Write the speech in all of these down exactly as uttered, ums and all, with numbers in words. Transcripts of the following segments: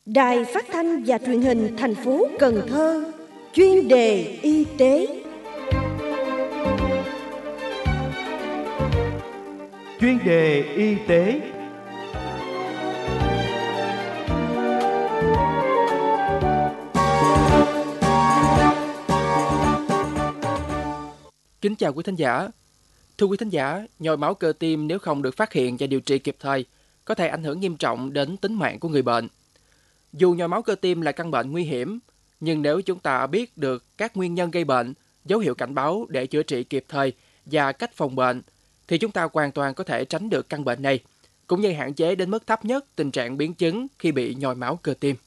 Đài Phát thanh và Truyền hình thành phố Cần Thơ, chuyên đề y tế. Chuyên đề y tế. Kính chào quý thính giả. Thưa quý thính giả, nhồi máu cơ tim nếu không được phát hiện và điều trị kịp thời có thể ảnh hưởng nghiêm trọng đến tính mạng của người bệnh. Dù nhồi máu cơ tim là căn bệnh nguy hiểm, nhưng nếu chúng ta biết được các nguyên nhân gây bệnh, dấu hiệu cảnh báo để chữa trị kịp thời và cách phòng bệnh, thì chúng ta hoàn toàn có thể tránh được căn bệnh này, cũng như hạn chế đến mức thấp nhất tình trạng biến chứng khi bị nhồi máu cơ tim.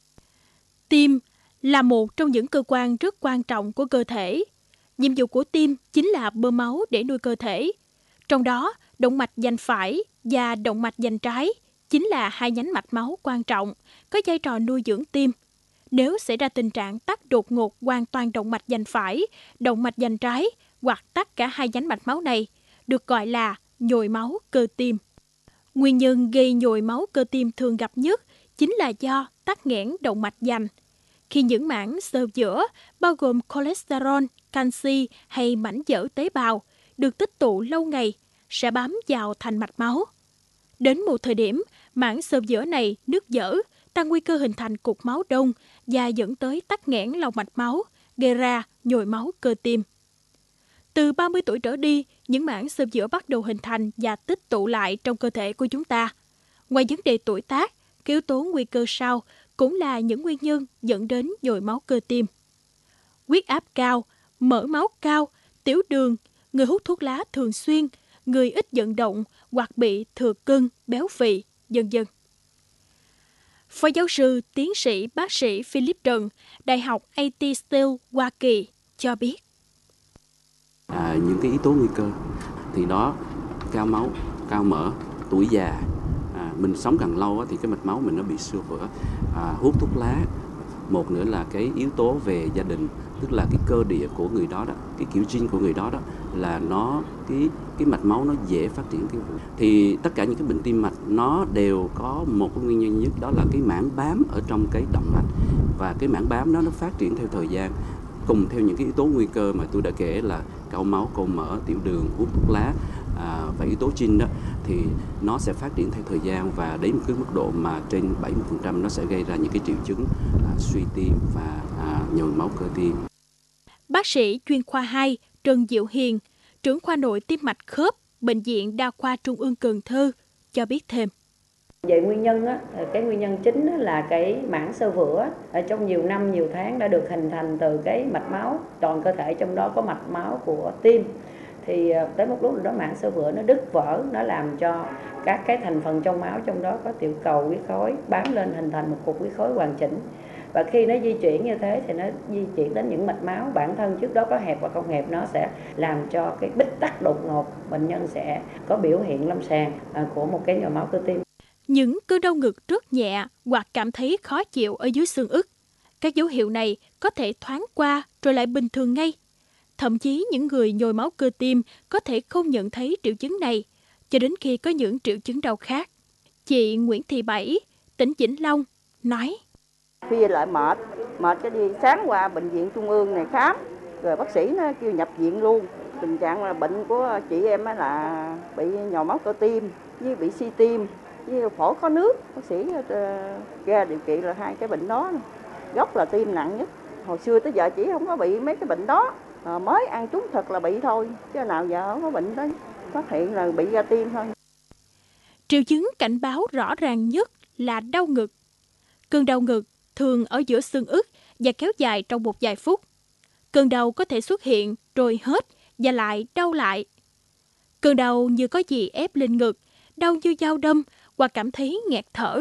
Tim là một trong những cơ quan rất quan trọng của cơ thể. Nhiệm vụ của tim chính là bơm máu để nuôi cơ thể. Trong đó, động mạch vành phải và động mạch vành trái chính là hai nhánh mạch máu quan trọng, có vai trò nuôi dưỡng tim. Nếu xảy ra tình trạng tắc đột ngột hoàn toàn động mạch vành phải, động mạch vành trái hoặc tắc cả hai nhánh mạch máu này, được gọi là nhồi máu cơ tim. Nguyên nhân gây nhồi máu cơ tim thường gặp nhất chính là do tắc nghẽn động mạch vành. Khi những mảng xơ vữa, bao gồm cholesterol, canxi hay mảnh vỡ tế bào, được tích tụ lâu ngày, sẽ bám vào thành mạch máu. Đến một thời điểm, mảng xơ vữa này nứt vỡ, tăng nguy cơ hình thành cục máu đông và dẫn tới tắc nghẽn lòng mạch máu, gây ra nhồi máu cơ tim. Từ ba mươi tuổi trở đi, những mảng xơ vữa bắt đầu hình thành và tích tụ lại trong cơ thể của chúng ta. Ngoài vấn đề tuổi tác, cái yếu tố nguy cơ sau cũng là những nguyên nhân dẫn đến nhồi máu cơ tim. Huyết áp cao, mỡ máu cao, tiểu đường, người hút thuốc lá thường xuyên, người ít vận động hoặc bị thừa cân, béo phì, vân vân. Phó giáo sư, tiến sĩ bác sĩ Philip Trần, Đại học a tê Still, Hoa Kỳ cho biết. À, những cái yếu tố nguy cơ thì đó, cao máu, cao mỡ, tuổi già, à, mình sống càng lâu thì cái mạch máu mình nó bị xơ vữa, à, hút thuốc lá. Một nữa là cái yếu tố về gia đình, tức là cái cơ địa của người đó, đó cái kiểu gene của người đó đó là nó cái cái mạch máu nó dễ phát triển cái thì tất cả những cái bệnh tim mạch nó đều có một cái nguyên nhân nhất, đó là cái mảng bám ở trong cái động mạch, và cái mảng bám đó nó phát triển theo thời gian cùng theo những cái yếu tố nguy cơ mà tôi đã kể là cao máu, cao mỡ, tiểu đường, hút thuốc lá, à, và yếu tố gene đó thì nó sẽ phát triển theo thời gian, và đến một cái mức độ mà trên bảy mươi phần trăm nó sẽ gây ra những cái triệu chứng à, suy tim và à, nhồi máu cơ tim. Bác sĩ chuyên khoa hai Trần Diệu Hiền, trưởng khoa nội tim mạch khớp, Bệnh viện Đa khoa Trung ương Cần Thơ cho biết thêm. Về nguyên nhân á, cái nguyên nhân chính là cái mảng xơ vữa ở trong nhiều năm nhiều tháng đã được hình thành từ cái mạch máu toàn cơ thể, trong đó có mạch máu của tim. Thì tới một lúc nào đó mảng xơ vữa nó đứt vỡ, nó làm cho các cái thành phần trong máu, trong đó có tiểu cầu, huyết khối bám lên hình thành một cục huyết khối hoàn chỉnh. Và khi nó di chuyển như thế thì nó di chuyển đến những mạch máu bản thân trước đó có hẹp và không hẹp, nó sẽ làm cho cái bít tắc đột ngột, bệnh nhân sẽ có biểu hiện lâm sàng của một cái nhồi máu cơ tim. Những cơn đau ngực rất nhẹ hoặc cảm thấy khó chịu ở dưới xương ức. Các dấu hiệu này có thể thoáng qua rồi lại bình thường ngay. Thậm chí những người nhồi máu cơ tim có thể không nhận thấy triệu chứng này cho đến khi có những triệu chứng đau khác. Chị Nguyễn Thị Bảy, tỉnh Vĩnh Long, nói. Khi lại mệt, mệt cái đi sáng qua bệnh viện trung ương này khám, rồi bác sĩ nó kêu nhập viện luôn. Tình trạng là bệnh của chị em là bị nhồi máu cơ tim, với bị suy tim, với phổi có nước. Bác sĩ ra điều trị là hai cái bệnh đó, gốc là tim nặng nhất. Hồi xưa tới giờ chị không có bị mấy cái bệnh đó, à, mới ăn trúng thật là bị thôi, chứ nào giờ không có bệnh đó, phát hiện là bị ra tim thôi. Triệu chứng cảnh báo rõ ràng nhất là đau ngực. Cơn đau ngực thường ở giữa xương ức và kéo dài trong một vài phút. Cơn đau có thể xuất hiện rồi hết và lại đau lại. Cơn đau như có gì ép lên ngực, đau như dao đâm hoặc cảm thấy nghẹt thở.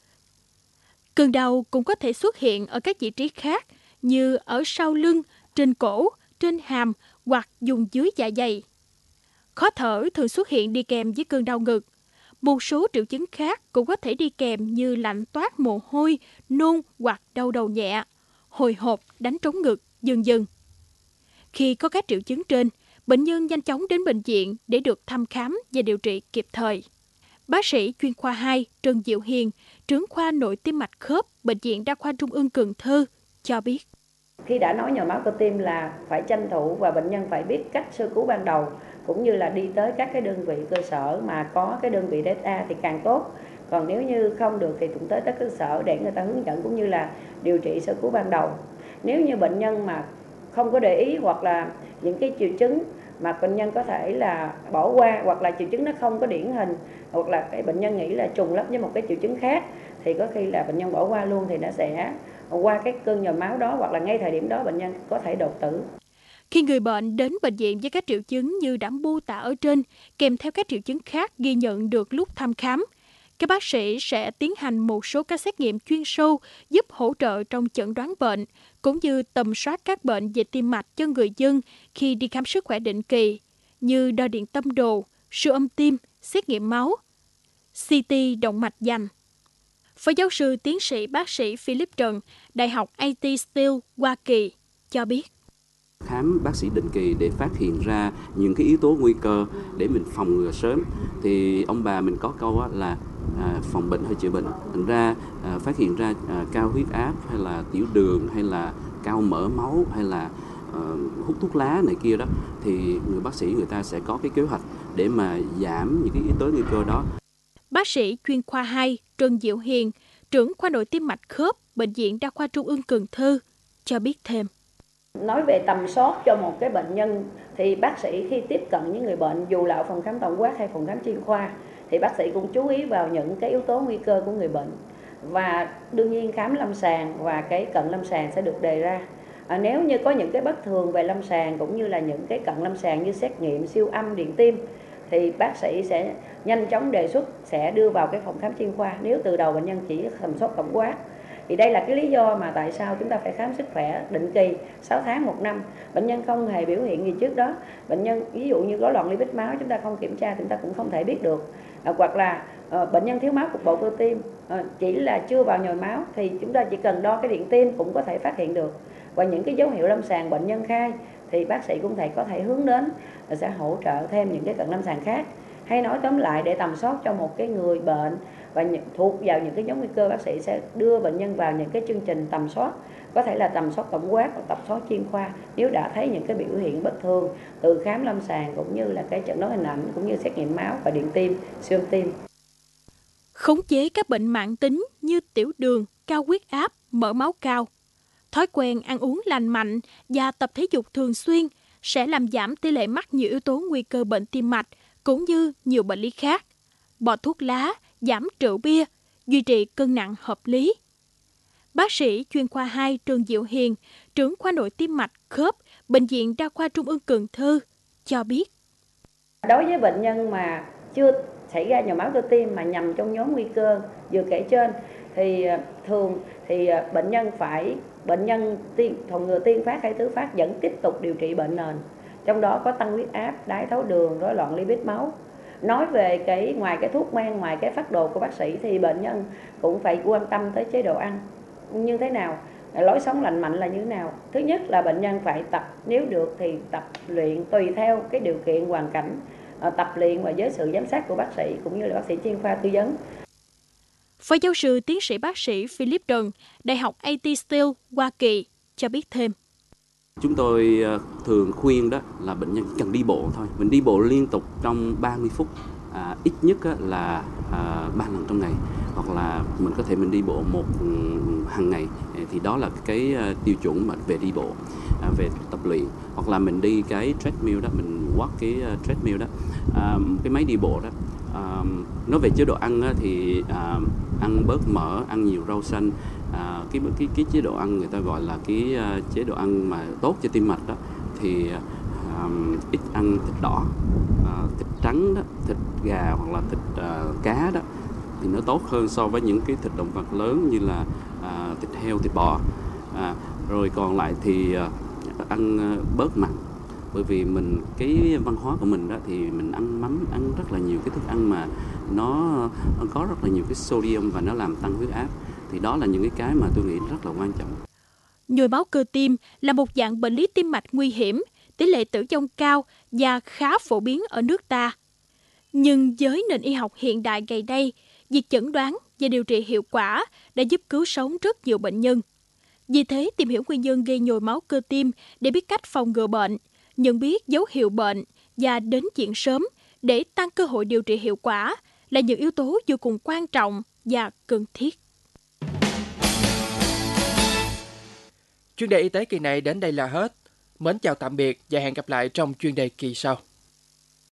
Cơn đau cũng có thể xuất hiện ở các vị trí khác như ở sau lưng, trên cổ, trên hàm hoặc vùng dưới dạ dày. Khó thở thường xuất hiện đi kèm với cơn đau ngực. Một số triệu chứng khác cũng có thể đi kèm như lạnh toát mồ hôi, nôn hoặc đau đầu nhẹ, hồi hộp, đánh trống ngực, vân vân. Khi có các triệu chứng trên, bệnh nhân nhanh chóng đến bệnh viện để được thăm khám và điều trị kịp thời. Bác sĩ chuyên khoa hai Trần Diệu Hiền, trưởng khoa nội tim mạch khớp, Bệnh viện Đa khoa Trung ương Cần Thơ cho biết. Khi đã nói nhồi máu cơ tim là phải tranh thủ và bệnh nhân phải biết cách sơ cứu ban đầu, cũng như là đi tới các cái đơn vị cơ sở mà có cái đơn vị data thì càng tốt. Còn nếu như không được thì cũng tới các cơ sở để người ta hướng dẫn cũng như là điều trị sơ cứu ban đầu. Nếu như bệnh nhân mà không có để ý hoặc là những cái triệu chứng mà bệnh nhân có thể là bỏ qua, hoặc là triệu chứng nó không có điển hình, hoặc là cái bệnh nhân nghĩ là trùng lắp với một cái triệu chứng khác, thì có khi là bệnh nhân bỏ qua luôn, thì nó sẽ qua cái cơn nhồi máu đó, hoặc là ngay thời điểm đó bệnh nhân có thể đột tử. Khi người bệnh đến bệnh viện với các triệu chứng như đã mô tả ở trên, kèm theo các triệu chứng khác ghi nhận được lúc thăm khám, các bác sĩ sẽ tiến hành một số các xét nghiệm chuyên sâu giúp hỗ trợ trong chẩn đoán bệnh, cũng như tầm soát các bệnh về tim mạch cho người dân khi đi khám sức khỏe định kỳ, như đo điện tâm đồ, siêu âm tim, xét nghiệm máu, xê tê động mạch vành. Phó giáo sư tiến sĩ bác sĩ Philip Trần, Đại học a tê Steel, Hoa Kỳ cho biết. Khám bác sĩ định kỳ để phát hiện ra những cái yếu tố nguy cơ để mình phòng ngừa sớm. Thì ông bà mình có câu là à, phòng bệnh hay chữa bệnh. Thành ra à, phát hiện ra à, cao huyết áp hay là tiểu đường hay là cao mỡ máu hay là à, hút thuốc lá này kia đó, thì người bác sĩ người ta sẽ có cái kế hoạch để mà giảm những cái yếu tố nguy cơ đó. Bác sĩ chuyên khoa hai Trần Diệu Hiền, trưởng khoa nội tim mạch khớp, Bệnh viện Đa khoa Trung ương Cần Thơ cho biết thêm. Nói về tầm soát cho một cái bệnh nhân thì bác sĩ khi tiếp cận những người bệnh, dù là ở phòng khám tổng quát hay phòng khám chuyên khoa, thì bác sĩ cũng chú ý vào những cái yếu tố nguy cơ của người bệnh. Và đương nhiên khám lâm sàng và cái cận lâm sàng sẽ được đề ra. À, nếu như có những cái bất thường về lâm sàng cũng như là những cái cận lâm sàng như xét nghiệm siêu âm, điện tim, thì bác sĩ sẽ nhanh chóng đề xuất sẽ đưa vào cái phòng khám chuyên khoa nếu từ đầu bệnh nhân chỉ tầm soát tổng quát. Thì đây là cái lý do mà tại sao chúng ta phải khám sức khỏe định kỳ sáu tháng một năm. Bệnh nhân không hề biểu hiện gì trước đó. Bệnh nhân ví dụ như rối loạn lipid máu chúng ta không kiểm tra chúng ta cũng không thể biết được. À, hoặc là à, bệnh nhân thiếu máu cục bộ cơ tim à, chỉ là chưa vào nhồi máu thì chúng ta chỉ cần đo cái điện tim cũng có thể phát hiện được. Và những cái dấu hiệu lâm sàng bệnh nhân khai thì bác sĩ cũng thể có thể hướng đến và sẽ hỗ trợ thêm những cái cận lâm sàng khác. Hay nói tóm lại, để tầm soát cho một cái người bệnh và thuộc vào những cái nhóm nguy cơ, bác sĩ sẽ đưa bệnh nhân vào những cái chương trình tầm soát, có thể là tầm soát tổng quát hoặc tầm soát chuyên khoa nếu đã thấy những cái biểu hiện bất thường từ khám lâm sàng cũng như là cái chẩn đoán hình ảnh cũng như xét nghiệm máu và điện tim, siêu âm tim. Khống chế các bệnh mãn tính như tiểu đường, cao huyết áp, mỡ máu cao. Thói quen ăn uống lành mạnh và tập thể dục thường xuyên sẽ làm giảm tỷ lệ mắc nhiều yếu tố nguy cơ bệnh tim mạch cũng như nhiều bệnh lý khác. Bỏ thuốc lá, giảm rượu bia, duy trì cân nặng hợp lý. Bác sĩ chuyên khoa hai Trần Diệu Hiền, trưởng khoa nội tim mạch khớp, Bệnh viện Đa khoa Trung ương Cần Thơ cho biết. Đối với bệnh nhân mà chưa xảy ra nhồi máu cơ tim mà nằm trong nhóm nguy cơ vừa kể trên thì thường thì bệnh nhân phải bệnh nhân tiên phòng ngừa tiên phát hay thứ phát vẫn tiếp tục điều trị bệnh nền, trong đó có tăng huyết áp, đái tháo đường, rối loạn lipid máu. Nói về cái ngoài cái thuốc men, ngoài cái phác đồ của bác sĩ thì bệnh nhân cũng phải quan tâm tới chế độ ăn như thế nào, lối sống lành mạnh là như thế nào. Thứ nhất là bệnh nhân phải tập, nếu được thì tập luyện tùy theo cái điều kiện hoàn cảnh, tập luyện và với sự giám sát của bác sĩ cũng như là bác sĩ chuyên khoa tư vấn. Phó giáo sư tiến sĩ bác sĩ Philip Trần, Đại học a tê Steel, Hoa Kỳ cho biết thêm. Chúng tôi thường khuyên đó là bệnh nhân cần đi bộ thôi. Mình đi bộ liên tục trong ba mươi phút, à, ít nhất là à, ba lần trong ngày. Hoặc là mình có thể mình đi bộ một hàng ngày. Thì đó là cái tiêu chuẩn mà về đi bộ, à, về tập luyện. Hoặc là mình đi cái treadmill đó, mình walk cái treadmill đó, à, cái máy đi bộ đó. À, nói về chế độ ăn á, thì à, ăn bớt mỡ, ăn nhiều rau xanh. À, cái cái cái chế độ ăn người ta gọi là cái uh, chế độ ăn mà tốt cho tim mạch đó, thì um, ít ăn thịt đỏ, uh, thịt trắng đó, thịt gà hoặc là thịt uh, cá đó thì nó tốt hơn so với những cái thịt động vật lớn như là uh, thịt heo, thịt bò. À, rồi còn lại thì uh, ăn uh, bớt mặn, bởi vì mình cái văn hóa của mình đó thì mình ăn mắm, ăn rất là nhiều cái thức ăn mà nó, nó có rất là nhiều cái sodium và nó làm tăng huyết áp. Thì đó là những cái cái mà tôi nghĩ rất là quan trọng. Nhồi máu cơ tim là một dạng bệnh lý tim mạch nguy hiểm, tỷ lệ tử vong cao và khá phổ biến ở nước ta. Nhưng với nền y học hiện đại ngày nay, việc chẩn đoán và điều trị hiệu quả đã giúp cứu sống rất nhiều bệnh nhân. Vì thế, tìm hiểu nguyên nhân gây nhồi máu cơ tim để biết cách phòng ngừa bệnh, nhận biết dấu hiệu bệnh và đến viện sớm để tăng cơ hội điều trị hiệu quả là những yếu tố vô cùng quan trọng và cần thiết. Chuyên đề y tế kỳ này đến đây là hết. Mến chào tạm biệt và hẹn gặp lại trong chuyên đề kỳ sau.